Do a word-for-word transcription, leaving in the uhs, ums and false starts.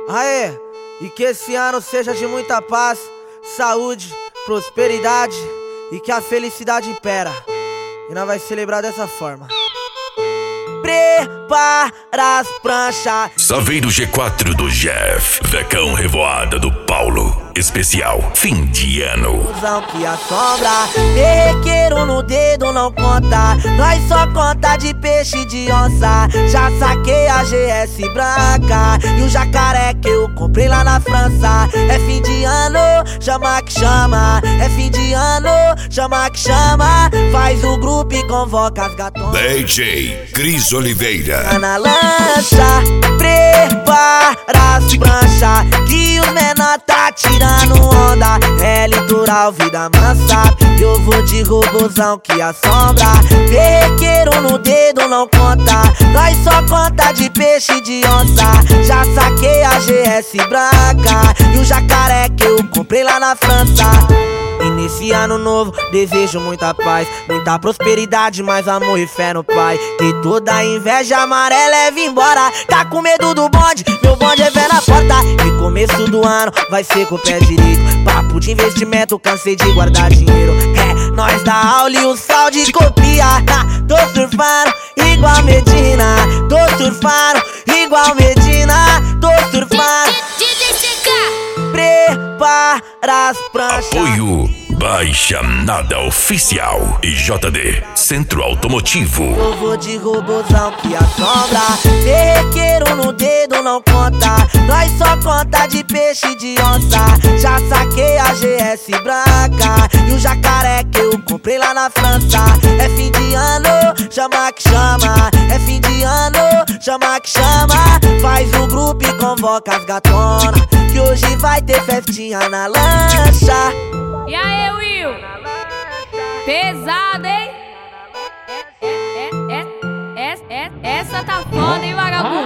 Aê, e que esse ano seja de muita paz, saúde, prosperidade e que a felicidade impera. E nós vai celebrar dessa forma. Prepara as pranchas. Saveiro G quatro do Jeff, Vecão Revoada do Paulo. Especial fim de ano. Usão que assombra, perrequeiro no dedo não conta. Nós só conta de peixe e de onça. Já saquei a G S branca e o jacaré que eu comprei lá na França. É fim de ano, chama que chama. É fim de ano, chama que chama. Faz o grupo e convoca as gatonas. D J Cris Oliveira. Na lancha, prepara as pranchas que os menor tá tirando onda. É litoral, vida mansa. Eu vou de robozão que assombra. Perrequeiro no dedo não conta. Nós só conta de peixe e de onça. Já saquei a G S branca e o jacaré que eu comprei lá na França. E nesse ano novo desejo muita paz, muita prosperidade, mais amor e fé no Pai. Que toda inveja amarela leve embora. Tá com medo do bonde? Meu bonde é fé na porta. E começo do ano vai ser com o pé direito. Papo de investimento, cansei de guardar dinheiro. É, nós dá aula e o sal de copia. Ha, tô surfando igual Medina. Tô surfando igual Medina. Tô surfando. Prepara as pranchas. Apoio Baixa Nada Oficial e J D Centro Automotivo. Eu vou de robozão que assombra. Perrequeiro no dedo não conta. Nós só conta de peixe e de onça. Já saquei a G S branca e o jacaré que eu comprei lá na França. É fim de ano, chama que chama. É fim de ano, chama que chama. Faz o grupo e convoca as gatonas. Que hoje vai ter festinha na lancha. E aí, Will? Pesado, hein? É, é, é, é, é, essa tá foda, hein, vagabundo?